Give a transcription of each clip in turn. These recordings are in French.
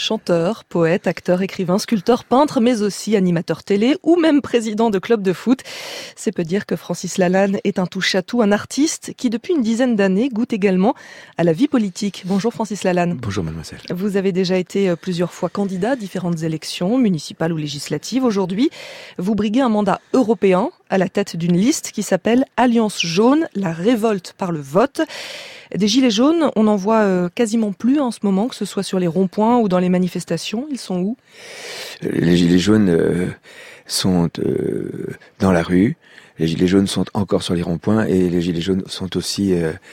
chanteur, poète, acteur, écrivain, sculpteur, peintre, mais aussi animateur télé ou même président de club de foot. C'est peu dire que Francis Lalanne est un touche-à-tout, un artiste qui depuis une dizaine d'années goûte également à la vie politique. Bonjour Francis Lalanne. Bonjour mademoiselle. Vous avez déjà été plusieurs fois candidat à différentes élections, municipales ou législatives. Aujourd'hui, vous briguez un mandat européen à la tête d'une liste qui s'appelle Alliance jaune, la révolte par le vote. Des gilets jaunes, on n'en voit quasiment plus en ce moment, que ce soit sur les ronds-points ou dans les manifestations. Ils sont où ? Les gilets jaunes sont dans la rue. Les gilets jaunes sont encore sur les ronds-points et les gilets jaunes sont aussi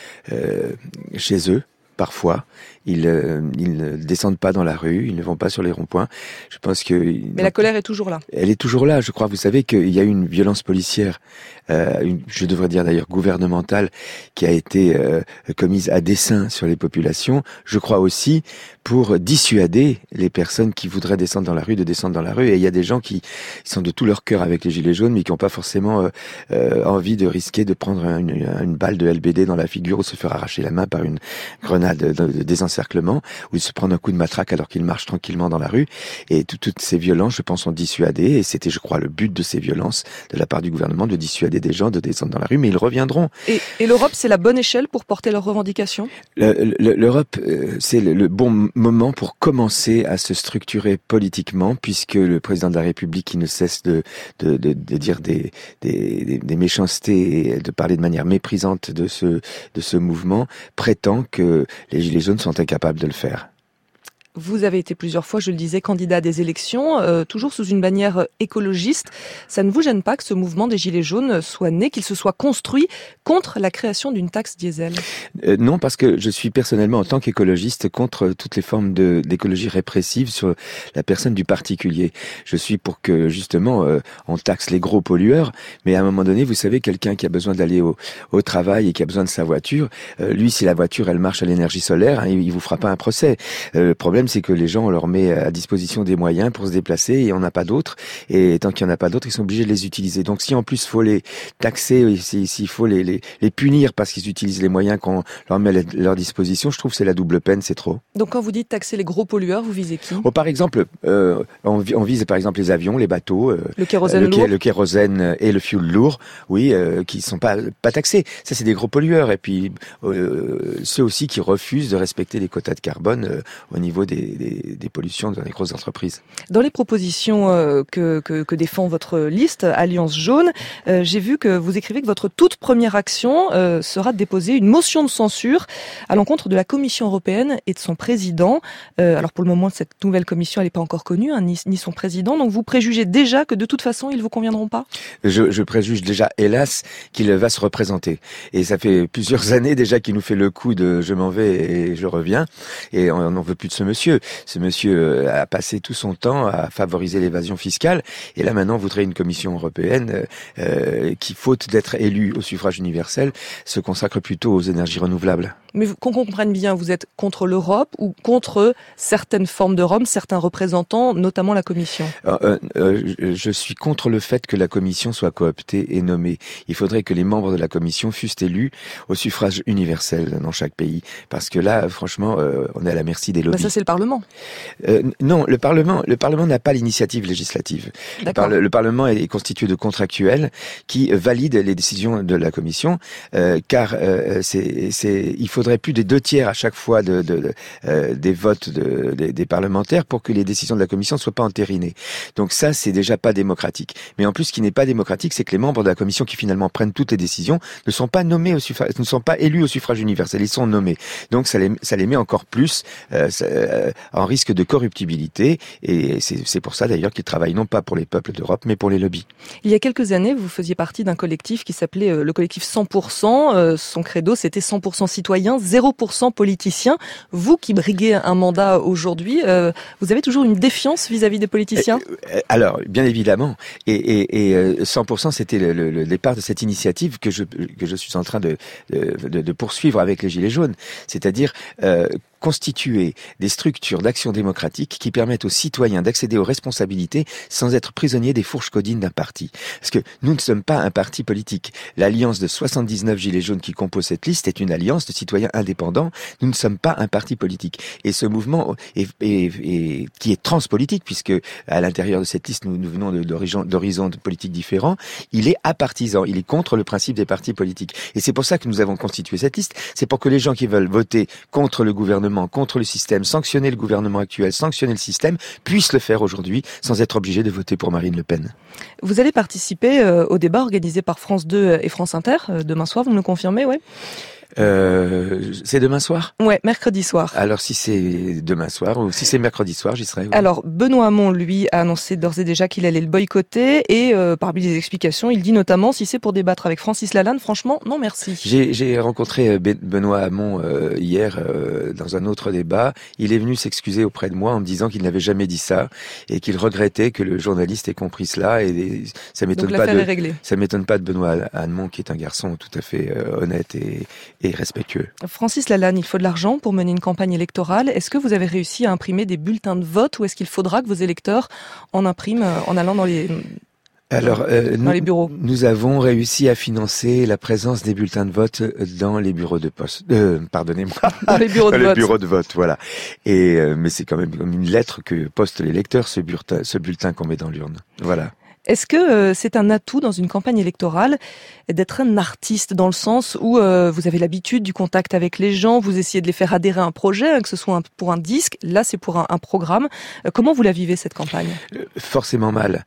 chez eux. Parfois, ils ne descendent pas dans la rue, ils ne vont pas sur les ronds-points. Je pense que... Mais la colère est toujours là. Elle est toujours là, je crois. Vous savez qu'il y a eu une violence policière, je devrais dire d'ailleurs gouvernementale, qui a été commise à dessein sur les populations. Je crois aussi pour dissuader les personnes qui voudraient descendre dans la rue de descendre dans la rue. Et il y a des gens qui sont de tout leur cœur avec les gilets jaunes, mais qui n'ont pas forcément envie de risquer de prendre une balle de LBD dans la figure ou se faire arracher la main par une grenade de désencerclement ou de se prendre un coup de matraque alors qu'ils marchent tranquillement dans la rue. Et toutes ces violences, je pense, sont dissuadées. Et c'était, je crois, le but de ces violences de la part du gouvernement, de dissuader des gens de descendre dans la rue. Mais ils reviendront. Et l'Europe, c'est la bonne échelle pour porter leurs revendications ? L'Europe, c'est le bon moment pour commencer à se structurer politiquement, puisque le président de la République, qui ne cesse de dire des méchancetés et de parler de manière méprisante de ce mouvement, prétend que les Gilets jaunes sont incapables de le faire. Vous avez été plusieurs fois, je le disais, candidat à des élections, toujours sous une bannière écologiste. Ça ne vous gêne pas que ce mouvement des Gilets jaunes soit né, qu'il se soit construit contre la création d'une taxe diesel ? Non, parce que je suis personnellement, en tant qu'écologiste, contre toutes les formes d'écologie répressive sur la personne du particulier. Je suis pour que, justement, on taxe les gros pollueurs, mais à un moment donné, vous savez, quelqu'un qui a besoin d'aller au travail et qui a besoin de sa voiture, lui, si la voiture, elle marche à l'énergie solaire, hein, il vous fera pas un procès. Le problème, c'est que les gens, on leur met à disposition des moyens pour se déplacer et on n'a pas d'autres. Et tant qu'il n'y en a pas d'autres, ils sont obligés de les utiliser. Donc si en plus il faut les taxer, s'il faut les punir parce qu'ils utilisent les moyens qu'on leur met à leur disposition, je trouve que c'est la double peine, c'est trop. Donc quand vous dites taxer les gros pollueurs, vous visez qui ? Par exemple, on vise par exemple les avions, les bateaux, le kérosène lourd, le kérosène et le fioul lourd, oui, qui sont pas taxés. Ça, c'est des gros pollueurs. Et puis ceux aussi qui refusent de respecter les quotas de carbone au niveau des pollutions dans les grosses entreprises. Dans les propositions que défend votre liste, Alliance jaune, j'ai vu que vous écrivez que votre toute première action sera de déposer une motion de censure à l'encontre de la Commission européenne et de son président. Alors pour le moment, cette nouvelle commission, elle n'est pas encore connue, hein, ni son président. Donc vous préjugez déjà que de toute façon, ils ne vous conviendront pas ? Je préjuge déjà, hélas, qu'il va se représenter. Et ça fait plusieurs années déjà qu'il nous fait le coup de « je m'en vais et je reviens ». Et on n'en veut plus de ce monsieur. Ce monsieur a passé tout son temps à favoriser l'évasion fiscale et là maintenant voudrait une commission européenne qui, faute d'être élue au suffrage universel, se consacre plutôt aux énergies renouvelables. Mais qu'on comprenne bien, vous êtes contre l'Europe ou contre certaines formes d'Europe, certains représentants, notamment la Commission ? Je suis contre le fait que la Commission soit cooptée et nommée. Il faudrait que les membres de la Commission fussent élus au suffrage universel dans chaque pays. Parce que là, franchement, on est à la merci des lobbies. Ça, c'est le Parlement. Non, le Parlement n'a pas l'initiative législative. Le Parlement est constitué de contractuels qui valident les décisions de la Commission, car il faudrait plus des 2/3 à chaque fois des votes des parlementaires pour que les décisions de la Commission ne soient pas entérinées. Donc ça, c'est déjà pas démocratique. Mais en plus, ce qui n'est pas démocratique, c'est que les membres de la Commission qui finalement prennent toutes les décisions ne sont pas nommés ne sont pas élus au suffrage universel. Ils sont nommés. Donc ça les met encore plus en risque de corruptibilité. Et c'est pour ça d'ailleurs qu'ils travaillent non pas pour les peuples d'Europe, mais pour les lobbies. Il y a quelques années, vous faisiez partie d'un collectif qui s'appelait le collectif 100%. Son credo, c'était 100% citoyens, 0% politiciens. Vous qui briguez un mandat aujourd'hui, vous avez toujours une défiance vis-à-vis des politiciens ? Alors, bien évidemment. Et 100%, c'était le départ de cette initiative que je suis en train de poursuivre avec les Gilets jaunes. C'est-à-dire constituer des structures d'action démocratique qui permettent aux citoyens d'accéder aux responsabilités sans être prisonniers des fourches codines d'un parti. Parce que nous ne sommes pas un parti politique. L'alliance de 79 gilets jaunes qui compose cette liste est une alliance de citoyens indépendants. Nous ne sommes pas un parti politique. Et ce mouvement qui est transpolitique, puisque à l'intérieur de cette liste, nous venons d'horizons de politiques différents, il est apartisan. Il est contre le principe des partis politiques. Et c'est pour ça que nous avons constitué cette liste. C'est pour que les gens qui veulent voter contre le gouvernement, contre le système, sanctionner le gouvernement actuel, sanctionner le système, puissent le faire aujourd'hui sans être obligés de voter pour Marine Le Pen. Vous allez participer au débat organisé par France 2 et France Inter demain soir, vous me le confirmez, ouais? C'est demain soir? Ouais, mercredi soir. Alors si c'est demain soir ou si c'est mercredi soir, j'y serai. Oui. Alors Benoît Hamon, lui, a annoncé d'ores et déjà qu'il allait le boycotter et parmi les explications, il dit notamment si c'est pour débattre avec Francis Lalanne, franchement, non merci. J'ai rencontré Benoît Hamon hier dans un autre débat. Il est venu s'excuser auprès de moi en me disant qu'il n'avait jamais dit ça et qu'il regrettait que le journaliste ait compris cela et ça m'étonne pas de Benoît Hamon qui est un garçon tout à fait honnête et respectueux. Francis Lalanne, il faut de l'argent pour mener une campagne électorale. Est-ce que vous avez réussi à imprimer des bulletins de vote ou est-ce qu'il faudra que vos électeurs en impriment en allant dans les bureaux? Nous avons réussi à financer la présence des bulletins de vote dans les bureaux de poste. Pardonnez-moi. Dans les bureaux de vote. Les bureaux de vote, voilà. Mais c'est quand même comme une lettre que poste l'électeur, ce bulletin qu'on met dans l'urne. Voilà. Est-ce que c'est un atout dans une campagne électorale d'être un artiste dans le sens où vous avez l'habitude du contact avec les gens, vous essayez de les faire adhérer à un projet, que ce soit pour un disque, là c'est pour un programme. Comment vous la vivez cette campagne? Forcément mal.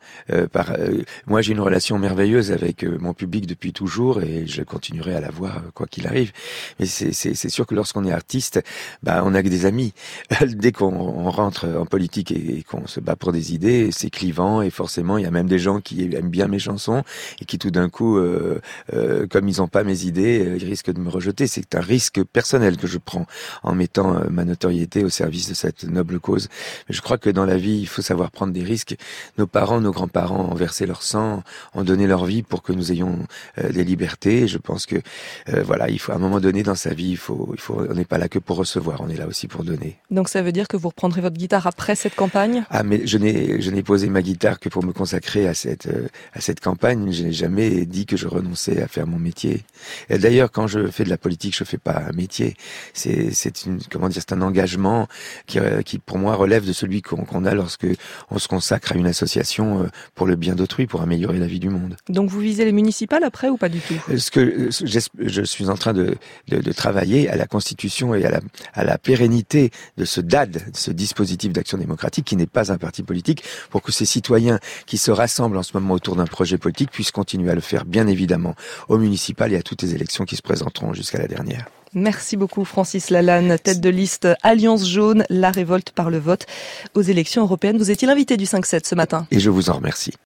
Moi j'ai une relation merveilleuse avec mon public depuis toujours et je continuerai à l'avoir quoi qu'il arrive. Mais c'est sûr que lorsqu'on est artiste, on n'a que des amis. Dès qu'on rentre en politique et qu'on se bat pour des idées, c'est clivant et forcément il y a même des gens qui aiment bien mes chansons et qui tout d'un coup, comme ils n'ont pas mes idées, ils risquent de me rejeter. C'est un risque personnel que je prends en mettant ma notoriété au service de cette noble cause. Mais je crois que dans la vie, il faut savoir prendre des risques. Nos parents, nos grands-parents ont versé leur sang, ont donné leur vie pour que nous ayons des libertés. Et je pense que il faut à un moment donné dans sa vie, on n'est pas là que pour recevoir, on est là aussi pour donner. Donc ça veut dire que vous reprendrez votre guitare après cette campagne? Ah mais je n'ai posé ma guitare que pour me consacrer à cette campagne. Je n'ai jamais dit que je renonçais à faire mon métier. Et d'ailleurs, quand je fais de la politique, je fais pas un métier. C'est un engagement qui pour moi relève de celui qu'on a lorsque on se consacre à une association pour le bien d'autrui, pour améliorer la vie du monde. Donc vous visez les municipales après ou pas du tout? Je suis en train de travailler à la constitution et à la pérennité de ce DAD, ce dispositif d'action démocratique qui n'est pas un parti politique, pour que ces citoyens qui se rassemblent en ce moment autour d'un projet politique puissent continuer à le faire, bien évidemment, aux municipales et à toutes les élections qui se présenteront jusqu'à la dernière. Merci beaucoup Francis Lalanne, tête de liste Alliance Jaune, la révolte par le vote aux élections européennes. Vous étiez l'invité du 5-7 ce matin. Et je vous en remercie.